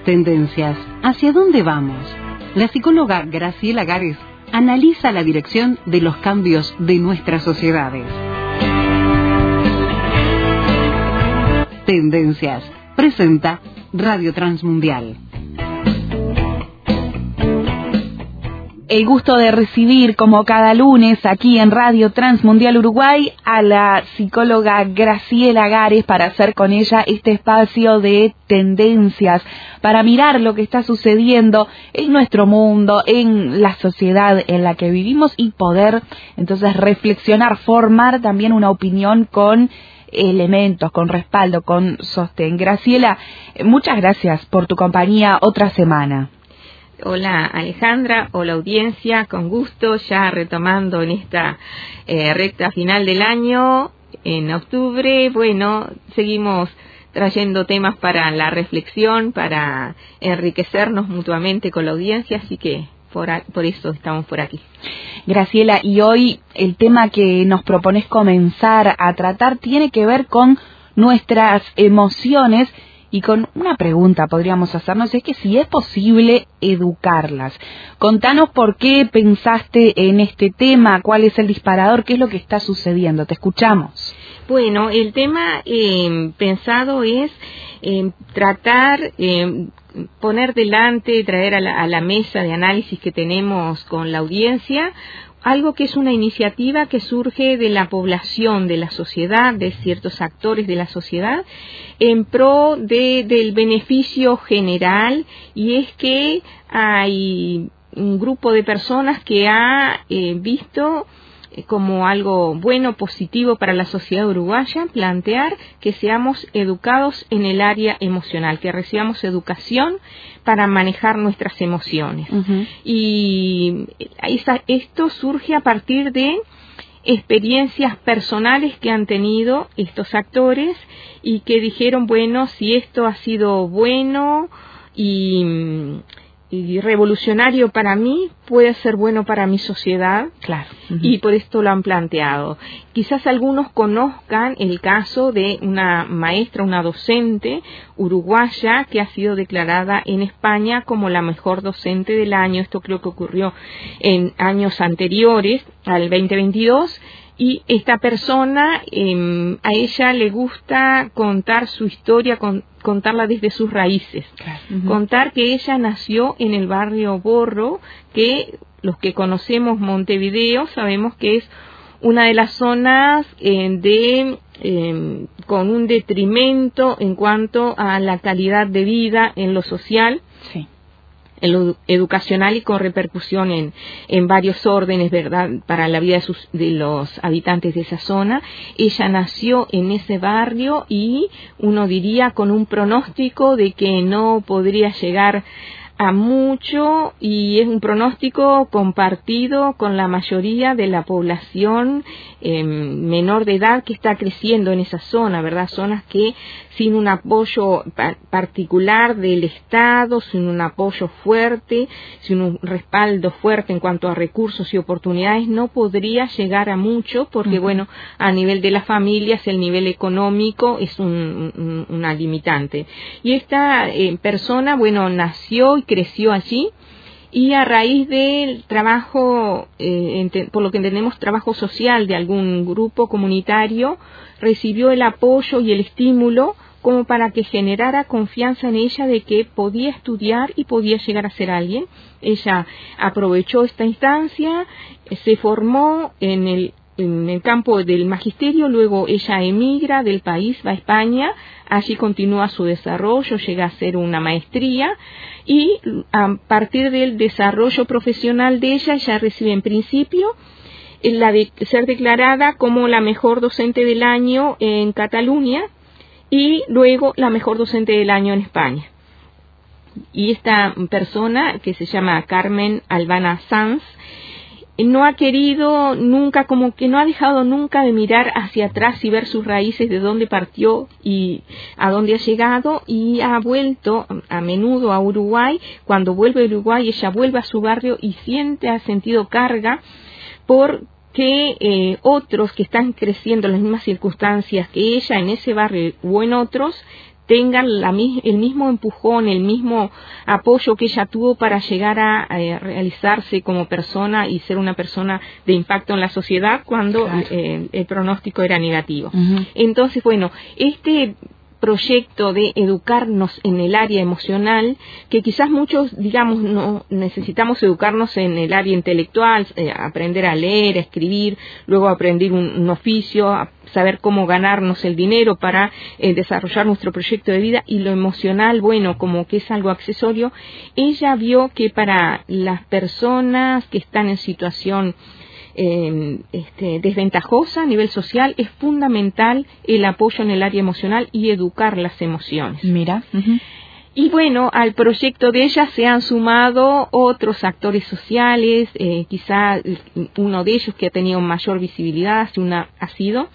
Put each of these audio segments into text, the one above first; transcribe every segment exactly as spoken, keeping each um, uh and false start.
Tendencias. ¿Hacia dónde vamos? La psicóloga Graciela Gares analiza la dirección de los cambios de nuestras sociedades. Tendencias. Presenta Radio Transmundial. El gusto de recibir, como cada lunes, aquí en Radio Transmundial Uruguay, a la psicóloga Graciela Gares para hacer con ella este espacio de tendencias, para mirar lo que está sucediendo en nuestro mundo, en la sociedad en la que vivimos y poder entonces reflexionar, formar también una opinión con elementos, con respaldo, con sostén. Graciela, muchas gracias por tu compañía otra semana. Hola Alejandra, hola audiencia, con gusto, ya retomando en esta eh, recta final del año, en octubre, bueno, seguimos trayendo temas para la reflexión, para enriquecernos mutuamente con la audiencia, así que por, a, por eso estamos por aquí. Graciela, y hoy el tema que nos propones comenzar a tratar tiene que ver con nuestras emociones. Y con una pregunta podríamos hacernos, es que si es posible educarlas. Contanos por qué pensaste en este tema, cuál es el disparador, qué es lo que está sucediendo. Te escuchamos. Bueno, el tema eh, pensado es eh, tratar, eh, poner delante, traer a la, a la mesa de análisis que tenemos con la audiencia, algo que es una iniciativa que surge de la población, de la sociedad, de ciertos actores de la sociedad, en pro de, del beneficio general, y es que hay un grupo de personas que ha eh, visto como algo bueno, positivo para la sociedad uruguaya, plantear que seamos educados en el área emocional, que recibamos educación para manejar nuestras emociones. Uh-huh. Y esa, esto surge a partir de experiencias personales que han tenido estos actores y que dijeron, bueno, si esto ha sido bueno y... y revolucionario para mí, puede ser bueno para mi sociedad. Claro. Uh-huh. Y por esto lo han planteado. Quizás algunos conozcan el caso de una maestra, una docente uruguaya que ha sido declarada en España como la mejor docente del año. Esto creo que ocurrió en años anteriores al veinte veintidós. Y esta persona, eh, a ella le gusta contar su historia, con, contarla desde sus raíces. Claro. Uh-huh. Contar que ella nació en el barrio Borro, que los que conocemos Montevideo sabemos que es una de las zonas eh, de eh, con un detrimento en cuanto a la calidad de vida en lo social. Sí. En lo educacional y con repercusión en, en varios órdenes, ¿verdad?, para la vida de, sus, de los habitantes de esa zona. Ella nació en ese barrio y uno diría con un pronóstico de que no podría llegar a mucho, y es un pronóstico compartido con la mayoría de la población eh, menor de edad que está creciendo en esa zona, ¿verdad? Zonas que sin un apoyo pa- particular del Estado, sin un apoyo fuerte, sin un respaldo fuerte en cuanto a recursos y oportunidades, no podría llegar a mucho, porque, uh-huh. bueno, a nivel de las familias el nivel económico es un, un, una limitante. Y esta eh, persona, bueno, nació y creció allí, y a raíz del trabajo, eh, ente, por lo que entendemos, trabajo social de algún grupo comunitario, recibió el apoyo y el estímulo como para que generara confianza en ella de que podía estudiar y podía llegar a ser alguien. Ella aprovechó esta instancia, se formó en el en el campo del magisterio, luego ella emigra del país, va a España, allí continúa su desarrollo, llega a hacer una maestría, y a partir del desarrollo profesional de ella, ella recibe en principio la de ser declarada como la mejor docente del año en Cataluña, y luego la mejor docente del año en España. Y esta persona, que se llama Carmen Albana Sanz, no ha querido nunca, como que no ha dejado nunca de mirar hacia atrás y ver sus raíces, de dónde partió y a dónde ha llegado, y ha vuelto a menudo a Uruguay. Cuando vuelve a Uruguay, ella vuelve a su barrio y siente, ha sentido carga por que eh, otros que están creciendo en las mismas circunstancias que ella en ese barrio o en otros tengan la, el mismo empujón, el mismo apoyo que ella tuvo para llegar a, a realizarse como persona y ser una persona de impacto en la sociedad cuando claro. eh, el pronóstico era negativo. Uh-huh. Entonces, bueno, este proyecto de educarnos en el área emocional, que quizás muchos, digamos, no necesitamos educarnos en el área intelectual, eh, aprender a leer, a escribir, luego aprender un, un oficio, a saber cómo ganarnos el dinero para eh, desarrollar nuestro proyecto de vida, y lo emocional, bueno, como que es algo accesorio. Ella vio que para las personas que están en situación Eh, este, desventajosa a nivel social es fundamental el apoyo en el área emocional y educar las emociones. Mira. Uh-huh. Y bueno, al proyecto de ella se han sumado otros actores sociales, eh, quizá uno de ellos que ha tenido mayor visibilidad una, ha sido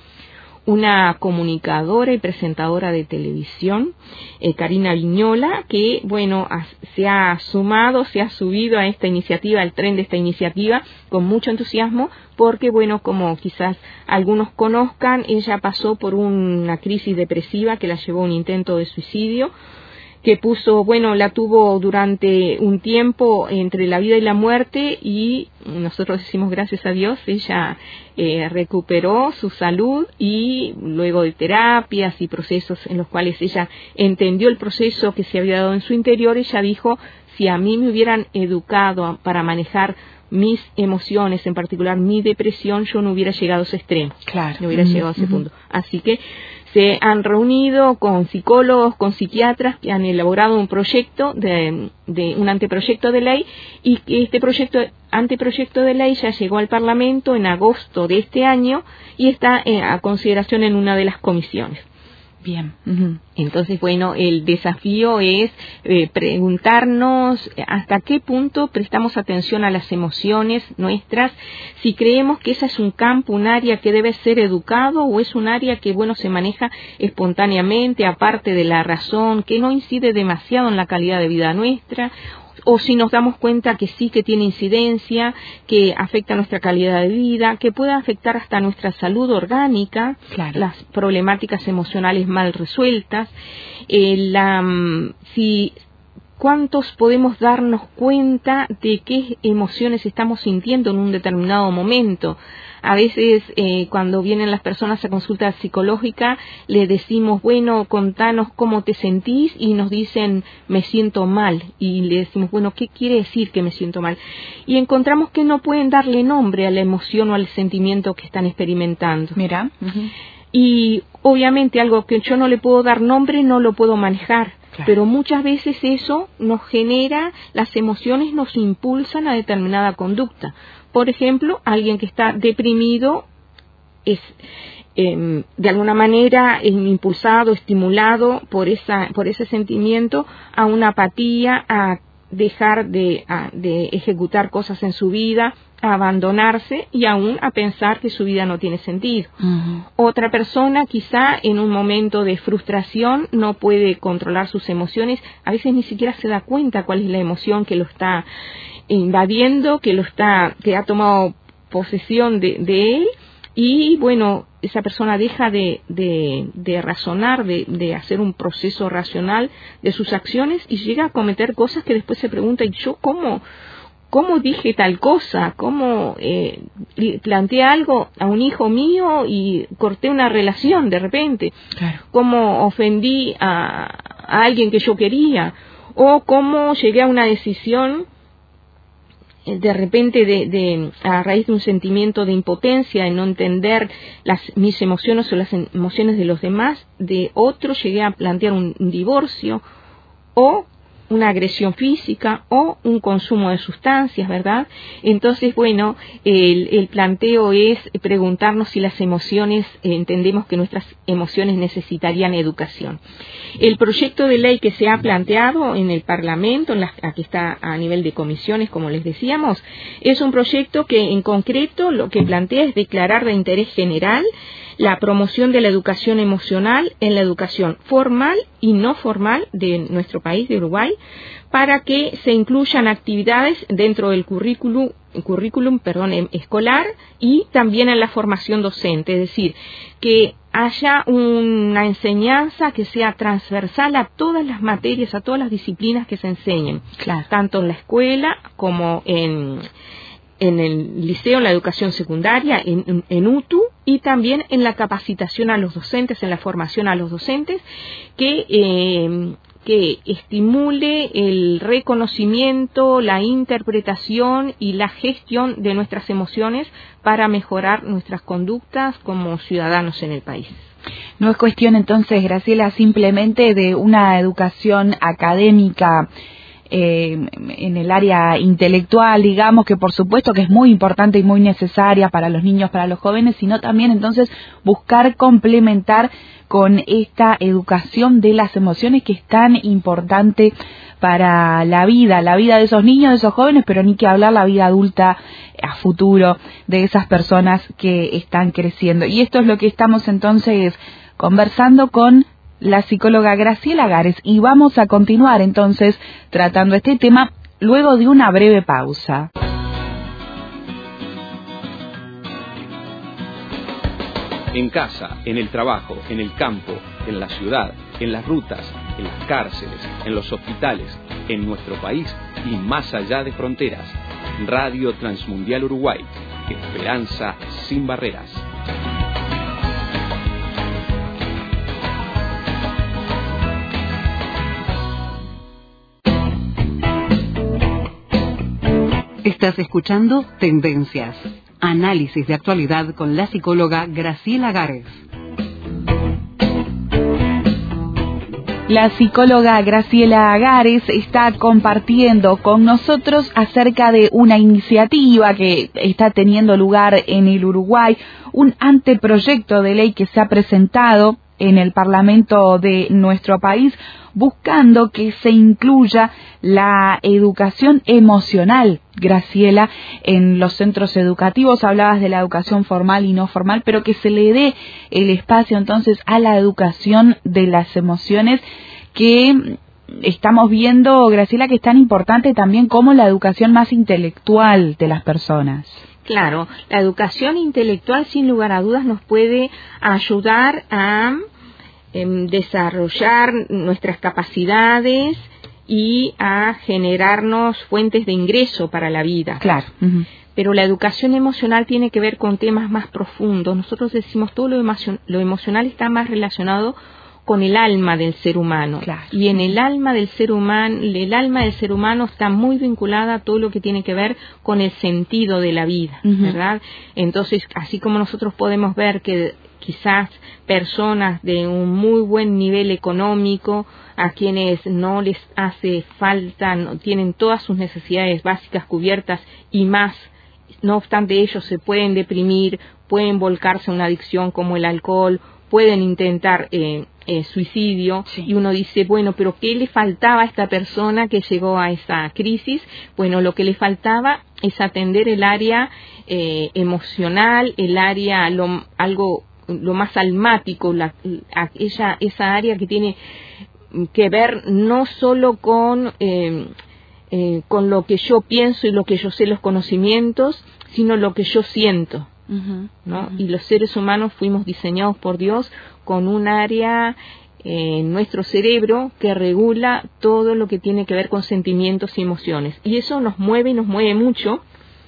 una comunicadora y presentadora de televisión, eh, Karina Viñola, que, bueno, ha, se ha sumado, se ha subido a esta iniciativa, al tren de esta iniciativa, con mucho entusiasmo, porque, bueno, como quizás algunos conozcan, ella pasó por una crisis depresiva que la llevó a un intento de suicidio, que puso, bueno, la tuvo durante un tiempo entre la vida y la muerte, y nosotros decimos gracias a Dios, ella eh, recuperó su salud, y luego de terapias y procesos en los cuales ella entendió el proceso que se había dado en su interior, ella dijo, si a mí me hubieran educado para manejar mis emociones, en particular mi depresión, yo no hubiera llegado a ese extremo, claro. no hubiera uh-huh. llegado a ese uh-huh. punto. Así que se han reunido con psicólogos, con psiquiatras que han elaborado un proyecto de, de un anteproyecto de ley, y este proyecto anteproyecto de ley ya llegó al Parlamento en agosto de este año y está eh, a consideración en una de las comisiones. Bien. Uh-huh. Entonces, bueno, el desafío es eh, preguntarnos hasta qué punto prestamos atención a las emociones nuestras, si creemos que esa es un campo, un área que debe ser educado, o es un área que, bueno, se maneja espontáneamente, aparte de la razón, que no incide demasiado en la calidad de vida nuestra, o si nos damos cuenta que sí que tiene incidencia, que afecta nuestra calidad de vida, que puede afectar hasta nuestra salud orgánica, claro. las problemáticas emocionales mal resueltas, eh, la, si cuántos podemos darnos cuenta de qué emociones estamos sintiendo en un determinado momento. A veces eh, cuando vienen las personas a consulta psicológica le decimos, bueno, contanos cómo te sentís, y nos dicen, me siento mal, y le decimos, bueno, ¿qué quiere decir que me siento mal? Y encontramos que no pueden darle nombre a la emoción o al sentimiento que están experimentando. Mira. Uh-huh. Y obviamente algo que yo no le puedo dar nombre no lo puedo manejar. Claro. Pero muchas veces eso nos genera, las emociones nos impulsan a determinada conducta. Por ejemplo, alguien que está deprimido es eh, de alguna manera impulsado, estimulado por esa, por ese sentimiento a una apatía, a dejar de, a, de ejecutar cosas en su vida, a abandonarse y aún a pensar que su vida no tiene sentido. Uh-huh. Otra persona quizá en un momento de frustración no puede controlar sus emociones, a veces ni siquiera se da cuenta cuál es la emoción que lo está invadiendo, que lo está, que ha tomado posesión de, de él, y bueno, esa persona deja de, de, de razonar, de, de hacer un proceso racional de sus acciones y llega a cometer cosas que después se pregunta, ¿y yo cómo? ¿Cómo dije tal cosa? ¿Cómo eh, planteé algo a un hijo mío y corté una relación de repente? Claro. ¿Cómo ofendí a, a alguien que yo quería? ¿O cómo llegué a una decisión de repente de, de a raíz de un sentimiento de impotencia, de no entender las mis emociones o las emociones de los demás, de otro llegué a plantear un, un divorcio, o una agresión física, o un consumo de sustancias, ¿verdad? Entonces, bueno, el, el planteo es preguntarnos si las emociones, eh, entendemos que nuestras emociones necesitarían educación. El proyecto de ley que se ha planteado en el Parlamento, en la, aquí está a nivel de comisiones, como les decíamos, es un proyecto que en concreto lo que plantea es declarar de interés general la promoción de la educación emocional en la educación formal y no formal de nuestro país, de Uruguay, para que se incluyan actividades dentro del currículum, currículum perdón, escolar y también en la formación docente, es decir, que haya una enseñanza que sea transversal a todas las materias, a todas las disciplinas que se enseñen, claro, tanto en la escuela como en, en el liceo, en la educación secundaria, en, en U T U, y también en la capacitación a los docentes, en la formación a los docentes, que eh, que estimule el reconocimiento, la interpretación y la gestión de nuestras emociones para mejorar nuestras conductas como ciudadanos en el país. No es cuestión entonces, Graciela, simplemente de una educación académica eh, en el área intelectual, digamos, que por supuesto que es muy importante y muy necesaria para los niños, para los jóvenes, sino también entonces buscar complementar con esta educación de las emociones que es tan importante para la vida, la vida de esos niños, de esos jóvenes, pero ni que hablar la vida adulta a futuro de esas personas que están creciendo. Y esto es lo que estamos entonces conversando con la psicóloga Graciela Gares, y vamos a continuar entonces tratando este tema luego de una breve pausa. En casa, en el trabajo, en el campo, en la ciudad, en las rutas, en las cárceles, en los hospitales, en nuestro país y más allá de fronteras. Radio Transmundial Uruguay. Esperanza sin barreras. Estás escuchando Tendencias, análisis de actualidad con la psicóloga Graciela Gares. La psicóloga Graciela Gares está compartiendo con nosotros acerca de una iniciativa que está teniendo lugar en el Uruguay, un anteproyecto de ley que se ha presentado en el Parlamento de nuestro país, buscando que se incluya la educación emocional, Graciela, en los centros educativos. Hablabas de la educación formal y no formal, pero que se le dé el espacio entonces a la educación de las emociones, que estamos viendo, Graciela, que es tan importante también como la educación más intelectual de las personas. Claro, la educación intelectual sin lugar a dudas nos puede ayudar a eh, desarrollar nuestras capacidades y a generarnos fuentes de ingreso para la vida. Claro. Uh-huh. Pero la educación emocional tiene que ver con temas más profundos. Nosotros decimos todo lo, emo- lo emocional está más relacionado con el alma del ser humano. Claro. Y en el alma del ser humano, el alma del ser humano está muy vinculada a todo lo que tiene que ver con el sentido de la vida, uh-huh. ¿verdad? Entonces, así como nosotros podemos ver que quizás personas de un muy buen nivel económico, a quienes no les hace falta, no, tienen todas sus necesidades básicas cubiertas y más, no obstante ellos se pueden deprimir, pueden volcarse a una adicción como el alcohol, pueden intentar eh, eh, suicidio, sí. Y uno dice, bueno, pero ¿qué le faltaba a esta persona que llegó a esa crisis? Bueno, lo que le faltaba es atender el área eh, emocional, el área, lo, algo, lo más almático, la, aquella, esa área que tiene que ver no solo con, eh, eh, con lo que yo pienso y lo que yo sé, los conocimientos, sino lo que yo siento. Uh-huh, ¿no? Uh-huh. Y los seres humanos fuimos diseñados por Dios con un área eh, en nuestro cerebro que regula todo lo que tiene que ver con sentimientos y emociones. Y eso nos mueve y nos mueve mucho,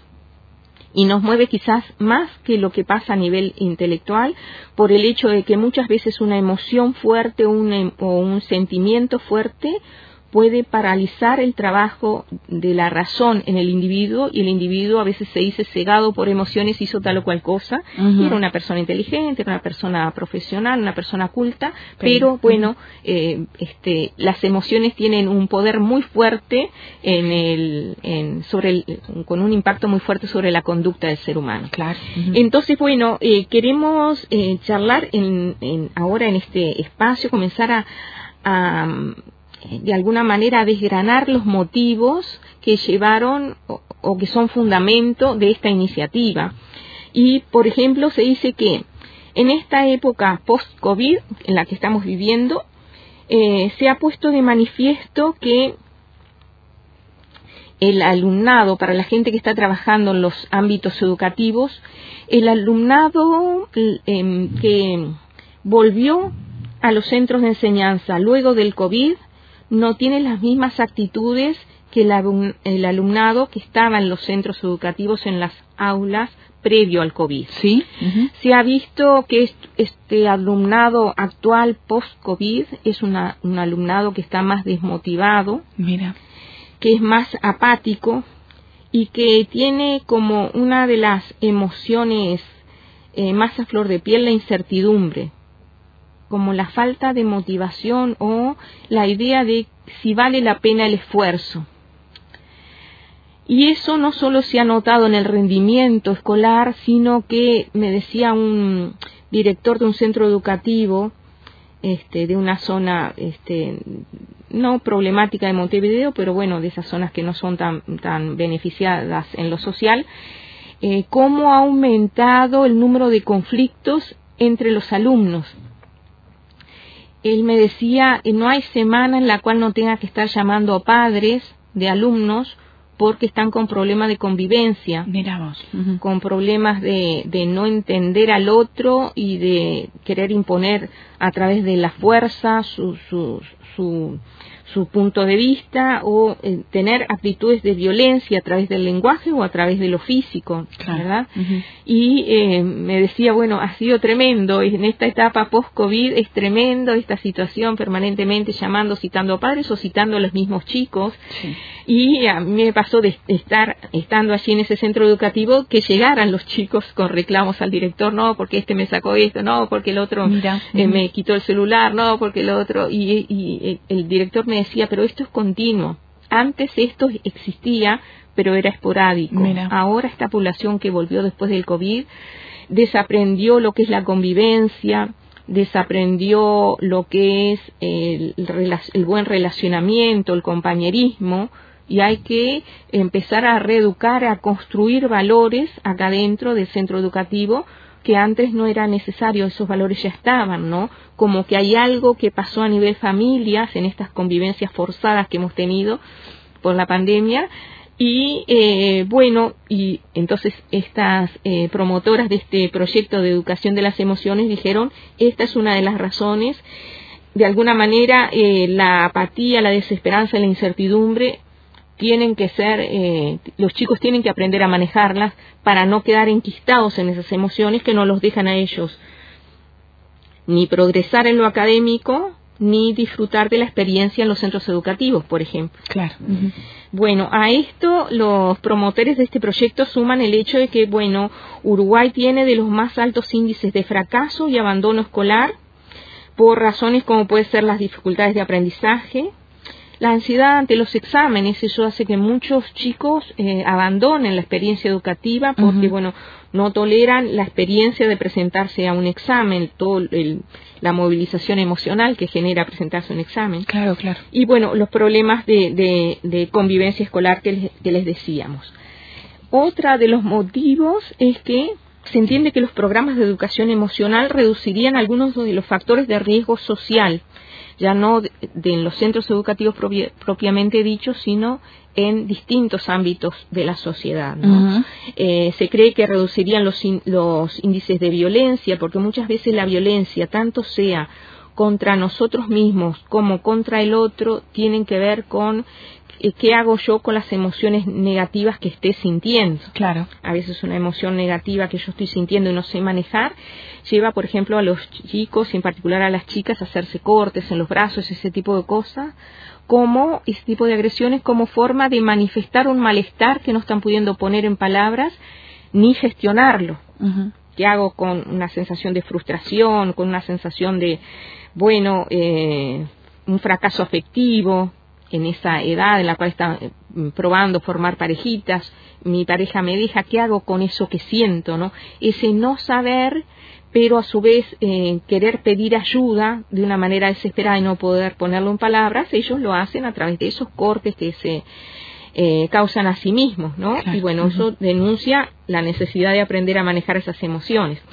y nos mueve quizás más que lo que pasa a nivel intelectual, por el hecho de que muchas veces una emoción fuerte una, o un sentimiento fuerte puede paralizar el trabajo de la razón en el individuo, y el individuo a veces se dice cegado por emociones, hizo tal o cual cosa, uh-huh. Era una persona inteligente, era una persona profesional, una persona culta, pero, pero bueno, uh-huh. eh, este, las emociones tienen un poder muy fuerte en el, en, sobre el, con un impacto muy fuerte sobre la conducta del ser humano. Claro. Uh-huh. Entonces, bueno, eh, queremos eh, charlar en, en, ahora en este espacio, comenzar a, a de alguna manera desgranar los motivos que llevaron o, o que son fundamento de esta iniciativa. Y, por ejemplo, se dice que En esta época post-COVID en la que estamos viviendo, eh, se ha puesto de manifiesto que el alumnado, para la gente que está trabajando en los ámbitos educativos, el alumnado eh, que volvió a los centros de enseñanza luego del COVID no tiene las mismas actitudes que el, el alumnado que estaba en los centros educativos, en las aulas, previo al COVID. Sí. Uh-huh. Se ha visto que este alumnado actual post-COVID es una, un alumnado que está más desmotivado. Mira. Que es más apático y que tiene como una de las emociones eh, más a flor de piel la incertidumbre, como la falta de motivación o la idea de si vale la pena el esfuerzo. Y eso no solo se ha notado en el rendimiento escolar, sino que me decía un director de un centro educativo, este, de una zona este, no problemática de Montevideo, pero bueno, de esas zonas que no son tan, tan beneficiadas en lo social, eh, cómo ha aumentado el número de conflictos entre los alumnos. Él me decía, eh, no hay semana en la cual no tenga que estar llamando a padres de alumnos porque están con problemas de convivencia, Miramos. Uh-huh. con problemas de, de no entender al otro y de querer imponer a través de la fuerza su, su, su, su punto de vista o eh, tener actitudes de violencia a través del lenguaje o a través de lo físico, claro. ¿Verdad? Uh-huh. Y eh, me decía, bueno, ha sido tremendo, en esta etapa post-COVID es tremendo esta situación, permanentemente llamando, citando a padres o citando a los mismos chicos. Sí. Y a mí me pasó de estar estando allí en ese centro educativo que llegaran los chicos con reclamos al director, no, porque este me sacó esto, no, porque el otro Mira. eh, me quitó el celular, no, porque el otro, y, y, y el director me decía, pero esto es continuo. Antes esto existía, pero era esporádico. Mira. Ahora esta población que volvió después del COVID desaprendió lo que es la convivencia, desaprendió lo que es el, el buen relacionamiento, el compañerismo, y hay que empezar a reeducar, a construir valores acá dentro del centro educativo que antes no era necesario, esos valores ya estaban, ¿no? Como que hay algo que pasó a nivel familias en estas convivencias forzadas que hemos tenido por la pandemia. Y eh, bueno, y entonces estas eh, promotoras de este proyecto de educación de las emociones dijeron, esta es una de las razones, de alguna manera eh, la apatía, la desesperanza y la incertidumbre tienen que ser, eh, los chicos tienen que aprender a manejarlas para no quedar enquistados en esas emociones que no los dejan a ellos ni progresar en lo académico, ni disfrutar de la experiencia en los centros educativos, por ejemplo. Claro. Uh-huh. Bueno, a esto los promotores de este proyecto suman el hecho de que, bueno, Uruguay tiene de los más altos índices de fracaso y abandono escolar por razones como pueden ser las dificultades de aprendizaje, la ansiedad ante los exámenes. Eso hace que muchos chicos eh, abandonen la experiencia educativa porque, uh-huh. bueno, no toleran la experiencia de presentarse a un examen, todo el, la movilización emocional que genera presentarse a un examen. Claro, claro. Y, bueno, los problemas de, de, de convivencia escolar que les, que les decíamos. Otra de los motivos es que se entiende que los programas de educación emocional reducirían algunos de los factores de riesgo social, ya no de, de en los centros educativos propi, propiamente dichos, sino en distintos ámbitos de la sociedad, ¿no? Uh-huh. Eh, se cree que reducirían los, in, los índices de violencia, porque muchas veces la violencia, tanto sea contra nosotros mismos como contra el otro, tienen que ver con eh, qué hago yo con las emociones negativas que esté sintiendo. Claro. A veces una emoción negativa que yo estoy sintiendo y no sé manejar lleva, por ejemplo, a los chicos y en particular a las chicas a hacerse cortes en los brazos, ese tipo de cosas, como ese tipo de agresiones como forma de manifestar un malestar que no están pudiendo poner en palabras ni gestionarlo. Uh-huh. ¿Qué hago con una sensación de frustración, con una sensación de, bueno, eh, un fracaso afectivo en esa edad en la cual están eh, probando formar parejitas? Mi pareja me deja, ¿qué hago con eso que siento, no? Ese no saber, pero a su vez eh, querer pedir ayuda de una manera desesperada y no poder ponerlo en palabras, ellos lo hacen a través de esos cortes que se eh, causan a sí mismos, ¿no? Claro. Y bueno, uh-huh. eso denuncia la necesidad de aprender a manejar esas emociones.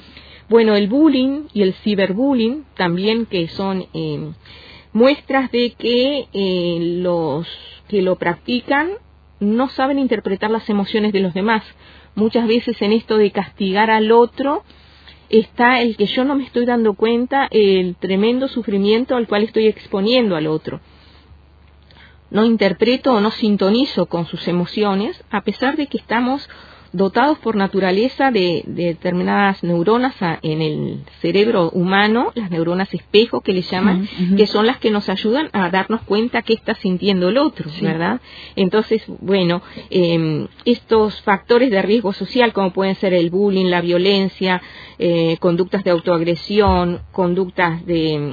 Bueno, el bullying y el ciberbullying también, que son eh, muestras de que eh, los que lo practican no saben interpretar las emociones de los demás. Muchas veces en esto de castigar al otro está el que yo no me estoy dando cuenta, el tremendo sufrimiento al cual estoy exponiendo al otro. No interpreto o no sintonizo con sus emociones, a pesar de que estamos dotados por naturaleza de, de determinadas neuronas a, en el cerebro humano, las neuronas espejo que le llaman, uh-huh. que son las que nos ayudan a darnos cuenta qué está sintiendo el otro, sí. ¿verdad? Entonces, bueno, eh, estos factores de riesgo social, como pueden ser el bullying, la violencia, eh, conductas de autoagresión, conductas de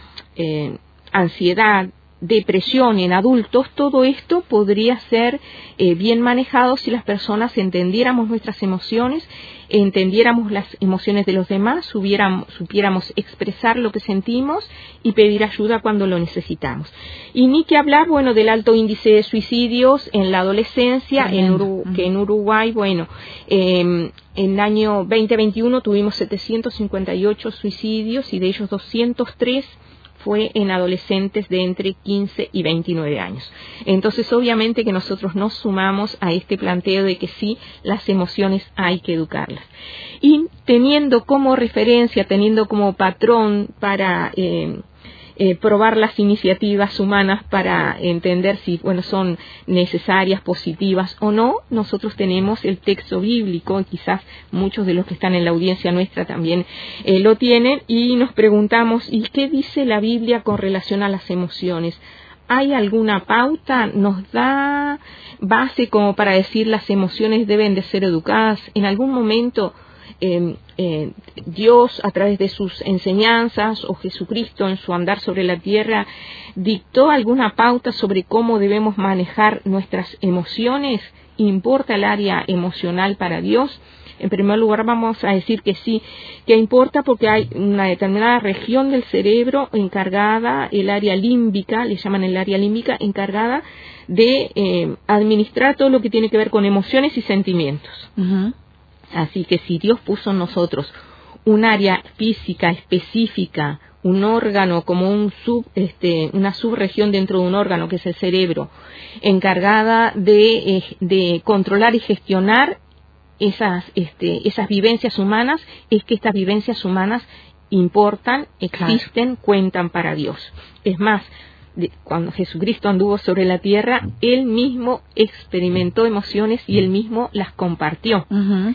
eh, ansiedad, depresión en adultos, todo esto podría ser eh, bien manejado si las personas entendiéramos nuestras emociones, entendiéramos las emociones de los demás, supiéramos, supiéramos expresar lo que sentimos y pedir ayuda cuando lo necesitamos. Y ni que hablar, bueno, del alto índice de suicidios en la adolescencia, en Uru- que en Uruguay, bueno, eh, en el año veinte veintiuno tuvimos setecientos cincuenta y ocho suicidios y de ellos doscientos tres fue en adolescentes de entre quince y veintinueve años. Entonces, obviamente que nosotros nos sumamos a este planteo de que sí, las emociones hay que educarlas. Y teniendo como referencia, teniendo como patrón para eh, eh, probar las iniciativas humanas para entender si, bueno, son necesarias, positivas o no, nosotros tenemos el texto bíblico, y quizás muchos de los que están en la audiencia nuestra también eh, lo tienen, y nos preguntamos, ¿y qué dice la Biblia con relación a las emociones? ¿Hay alguna pauta? ¿Nos da base como para decir las emociones deben de ser educadas? En algún momento Eh, eh, Dios, a través de sus enseñanzas, o Jesucristo en su andar sobre la tierra, dictó alguna pauta sobre cómo debemos manejar nuestras emociones. ¿Importa el área emocional para Dios? En primer lugar, vamos a decir que sí, que importa, porque hay una determinada región del cerebro encargada, el área límbica, le llaman el área límbica, encargada de eh, administrar todo lo que tiene que ver con emociones y sentimientos. Uh-huh. Así que si Dios puso en nosotros un área física específica, un órgano como un sub, este, una subregión dentro de un órgano que es el cerebro, encargada de, eh, de controlar y gestionar esas, este, esas vivencias humanas, es que estas vivencias humanas importan, existen, claro. cuentan para Dios. Es más, de, cuando Jesucristo anduvo sobre la tierra, Él mismo experimentó emociones y Él mismo las compartió. Uh-huh.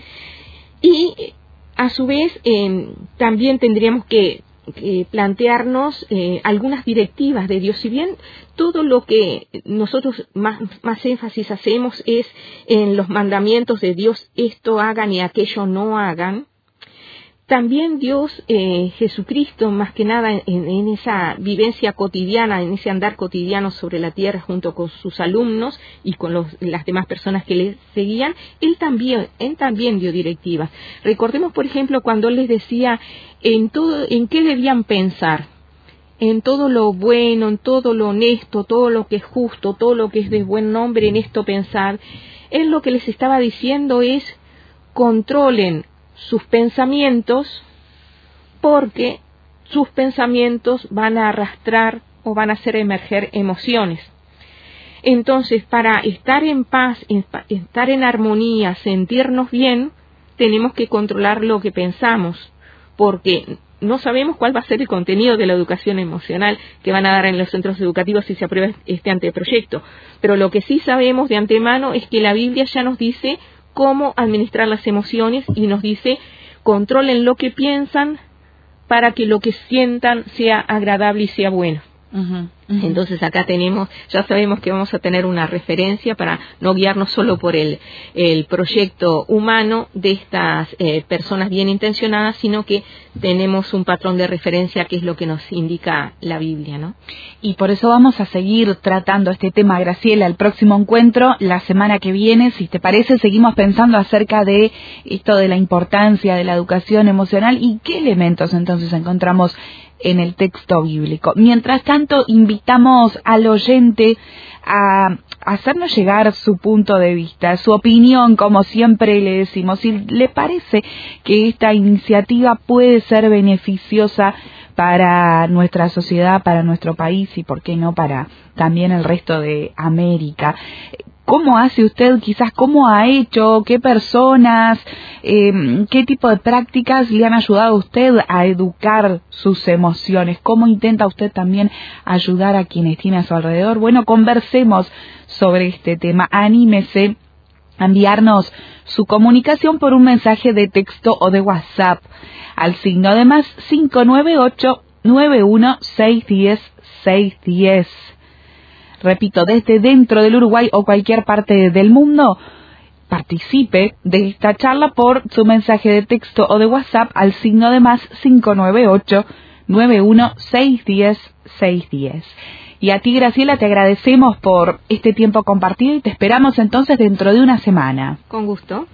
Y a su vez eh, también tendríamos que, que plantearnos eh, algunas directivas de Dios. Si bien todo lo que nosotros más, más énfasis hacemos es en los mandamientos de Dios, esto hagan y aquello no hagan, también Dios, eh, Jesucristo, más que nada en, en esa vivencia cotidiana, en ese andar cotidiano sobre la tierra junto con sus alumnos y con los, las demás personas que le seguían, Él también, Él también dio directivas. Recordemos, por ejemplo, cuando Él les decía en todo, en qué debían pensar, en todo lo bueno, en todo lo honesto, todo lo que es justo, todo lo que es de buen nombre, en esto pensar. Él lo que les estaba diciendo es: controlen sus pensamientos, porque sus pensamientos van a arrastrar o van a hacer emerger emociones. Entonces, para estar en paz, estar en armonía, sentirnos bien, tenemos que controlar lo que pensamos, porque no sabemos cuál va a ser el contenido de la educación emocional que van a dar en los centros educativos si se aprueba este anteproyecto. Pero lo que sí sabemos de antemano es que la Biblia ya nos dice cómo administrar las emociones, y nos dice: controlen lo que piensan para que lo que sientan sea agradable y sea bueno. Uh-huh, uh-huh. Entonces acá tenemos, ya sabemos que vamos a tener una referencia para no guiarnos solo por el, el proyecto humano de estas eh, personas bien intencionadas, sino que tenemos un patrón de referencia que es lo que nos indica la Biblia, ¿no? Y por eso vamos a seguir tratando este tema, Graciela, el próximo encuentro, la semana que viene. Si te parece, seguimos pensando acerca de esto de la importancia de la educación emocional y qué elementos entonces encontramos en el texto bíblico. Mientras tanto, invitamos al oyente a, hacernos llegar su punto de vista, su opinión, como siempre le decimos, si le parece que esta iniciativa puede ser beneficiosa para nuestra sociedad, para nuestro país y, por qué no, para también el resto de América. ¿Cómo hace usted, quizás cómo ha hecho, qué personas, eh, qué tipo de prácticas le han ayudado a usted a educar sus emociones? ¿Cómo intenta usted también ayudar a quienes tiene a su alrededor? Bueno, conversemos sobre este tema. Anímese a enviarnos su comunicación por un mensaje de texto o de WhatsApp al signo de más cinco nueve ocho, nueve uno seis uno cero, seis uno cero. Repito, desde dentro del Uruguay o cualquier parte del mundo, participe de esta charla por su mensaje de texto o de WhatsApp al signo de más cinco nueve ocho, nueve uno seis uno cero, seis uno cero. Y a ti, Graciela, te agradecemos por este tiempo compartido y te esperamos entonces dentro de una semana. Con gusto.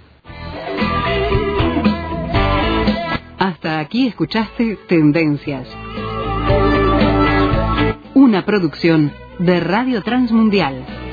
Hasta aquí escuchaste Tendencias, una producción de Radio Transmundial.